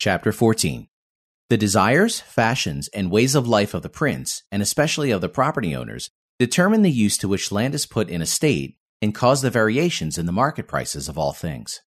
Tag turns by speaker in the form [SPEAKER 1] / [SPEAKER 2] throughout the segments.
[SPEAKER 1] Chapter 14. The desires, fashions, and ways of life of the prince, and especially of the property owners, determine the use to which land is put in a state and cause the variations in the market prices of all things.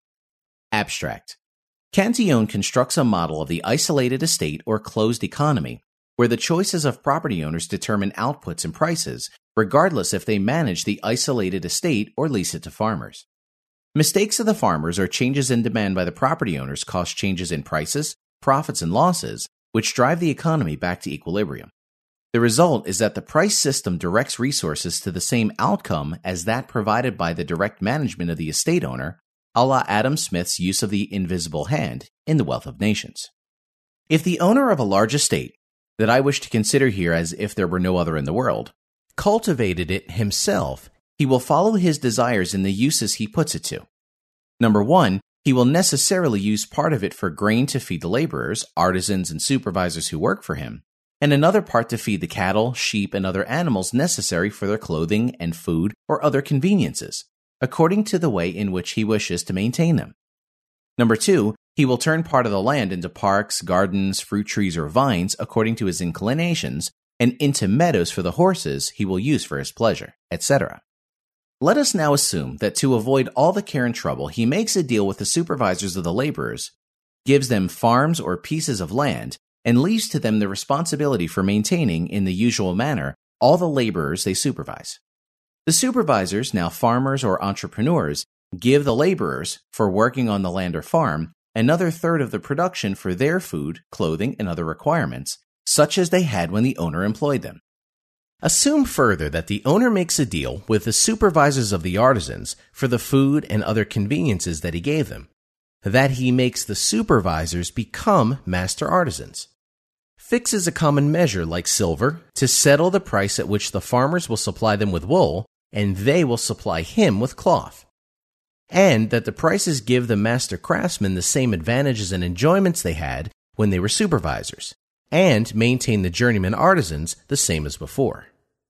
[SPEAKER 1] Abstract. Cantillon constructs a model of the isolated estate or closed economy, where the choices of property owners determine outputs and prices, regardless if they manage the isolated estate or lease it to farmers. Mistakes of the farmers or changes in demand by the property owners cause changes in prices, profits, and losses, which drive the economy back to equilibrium. The result is that the price system directs resources to the same outcome as that provided by the direct management of the estate owner, a la Adam Smith's use of the invisible hand in The Wealth of Nations. If the owner of a large estate, that I wish to consider here as if there were no other in the world, cultivated it himself, he will follow his desires in the uses he puts it to. Number one, he will necessarily use part of it for grain to feed the laborers, artisans, and supervisors who work for him, and another part to feed the cattle, sheep, and other animals necessary for their clothing and food or other conveniences, according to the way in which he wishes to maintain them. Number two, he will turn part of the land into parks, gardens, fruit trees, or vines according to his inclinations, and into meadows for the horses he will use for his pleasure, etc. Let us now assume that to avoid all the care and trouble, he makes a deal with the supervisors of the laborers, gives them farms or pieces of land, and leaves to them the responsibility for maintaining, in the usual manner, all the laborers they supervise. The supervisors, now farmers or entrepreneurs, give the laborers, for working on the land or farm, another third of the production for their food, clothing, and other requirements, such as they had when the owner employed them. Assume further that the owner makes a deal with the supervisors of the artisans for the food and other conveniences that he gave them, that he makes the supervisors become master artisans, fixes a common measure like silver to settle the price at which the farmers will supply them with wool and they will supply him with cloth, and that the prices give the master craftsmen the same advantages and enjoyments they had when they were supervisors, and maintain the journeyman artisans the same as before.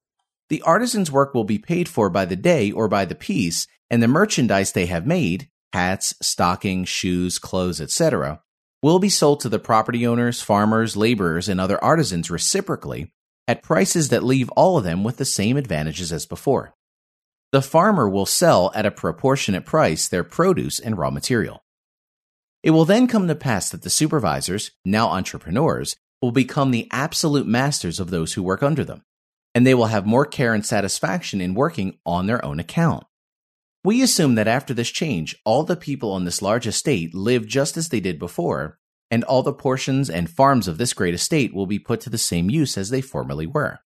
[SPEAKER 1] The artisans' work will be paid for by the day or by the piece, and the merchandise they have made, hats, stockings, shoes, clothes, etc., will be sold to the property owners, farmers, laborers, and other artisans reciprocally at prices that leave all of them with the same advantages as before. The farmer will sell at a proportionate price their produce and raw material. It will then come to pass that the supervisors, now entrepreneurs, will become the absolute masters of those who work under them, and they will have more care and satisfaction in working on their own account. We assume that after this change, all the people on this large estate live just as they did before, and all the portions and farms of this great estate will be put to the same use as they formerly were.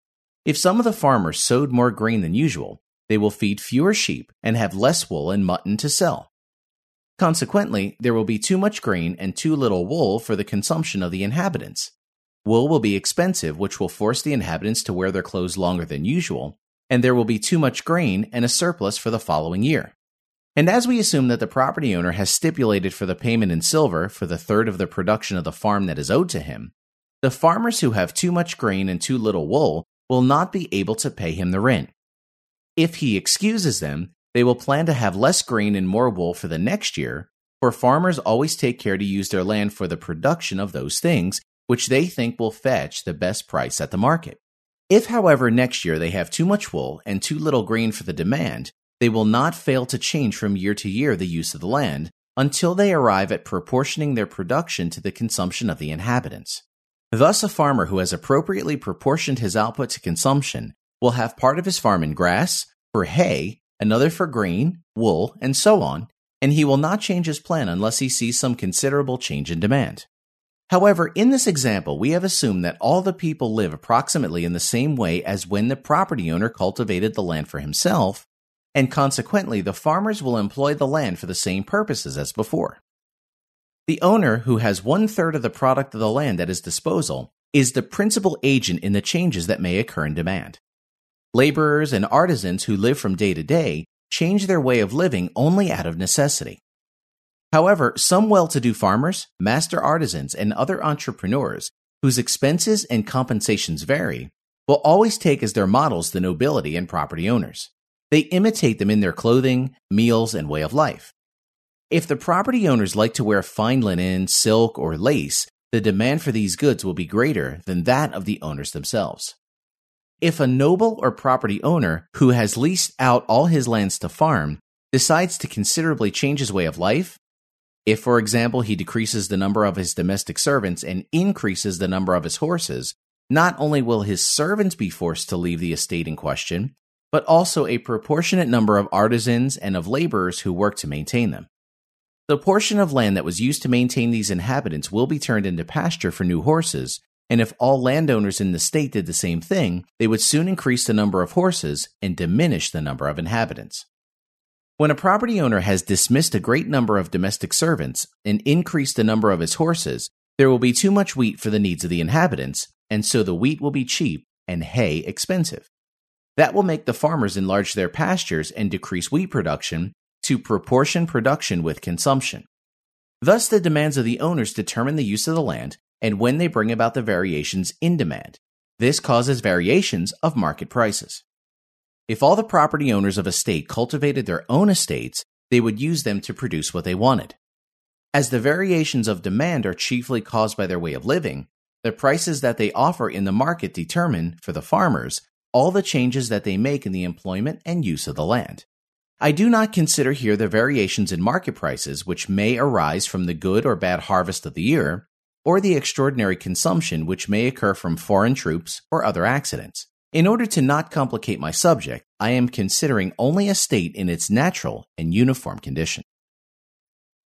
[SPEAKER 1] If some of the farmers sowed more grain than usual, they will feed fewer sheep and have less wool and mutton to sell. Consequently, there will be too much grain and too little wool for the consumption of the inhabitants. Wool will be expensive, which will force the inhabitants to wear their clothes longer than usual, and there will be too much grain and a surplus for the following year. And as we assume that the property owner has stipulated for the payment in silver for the third of the production of the farm that is owed to him, the farmers who have too much grain and too little wool will not be able to pay him the rent. If he excuses them, they will plan to have less grain and more wool for the next year, for farmers always take care to use their land for the production of those things which they think will fetch the best price at the market. If, however, next year they have too much wool and too little grain for the demand, they will not fail to change from year to year the use of the land until they arrive at proportioning their production to the consumption of the inhabitants. Thus, a farmer who has appropriately proportioned his output to consumption will have part of his farm in grass, for hay, another for grain, wool, and so on, and he will not change his plan unless he sees some considerable change in demand. However, in this example, we have assumed that all the people live approximately in the same way as when the property owner cultivated the land for himself, and consequently the farmers will employ the land for the same purposes as before. The owner, who has 1/3 of the product of the land at his disposal, is the principal agent in the changes that may occur in demand. Laborers and artisans who live from day to day change their way of living only out of necessity. However, some well-to-do farmers, master artisans, and other entrepreneurs, whose expenses and compensations vary, will always take as their models the nobility and property owners. They imitate them in their clothing, meals, and way of life. If the property owners like to wear fine linen, silk, or lace, the demand for these goods will be greater than that of the owners themselves. If a noble or property owner who has leased out all his lands to farm decides to considerably change his way of life, if, for example, he decreases the number of his domestic servants and increases the number of his horses, not only will his servants be forced to leave the estate in question, but also a proportionate number of artisans and of laborers who work to maintain them. The portion of land that was used to maintain these inhabitants will be turned into pasture for new horses, and if all landowners in the state did the same thing, they would soon increase the number of horses and diminish the number of inhabitants. When a property owner has dismissed a great number of domestic servants and increased the number of his horses, there will be too much wheat for the needs of the inhabitants, and so the wheat will be cheap and hay expensive. That will make the farmers enlarge their pastures and decrease wheat production to proportion production with consumption. Thus, the demands of the owners determine the use of the land and when they bring about the variations in demand. This causes variations of market prices. If all the property owners of a state cultivated their own estates, they would use them to produce what they wanted. As the variations of demand are chiefly caused by their way of living, the prices that they offer in the market determine, for the farmers, all the changes that they make in the employment and use of the land. I do not consider here the variations in market prices which may arise from the good or bad harvest of the year, or the extraordinary consumption which may occur from foreign troops or other accidents. In order to not complicate my subject, I am considering only a state in its natural and uniform condition.